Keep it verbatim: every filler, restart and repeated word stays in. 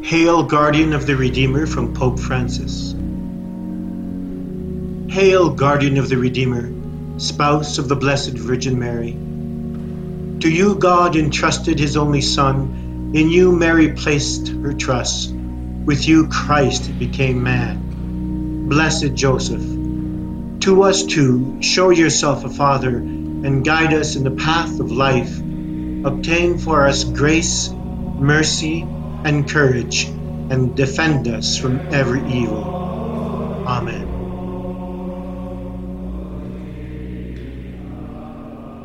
Hail, Guardian of the Redeemer, from Pope Francis. Hail, Guardian of the Redeemer, Spouse of the Blessed Virgin Mary. To you God entrusted his only Son, in you Mary placed her trust, with you Christ became man. Blessed Joseph, to us too show yourself a Father, and guide us in the path of life. Obtain for us grace, mercy, and courage, and defend us from every evil. Amen.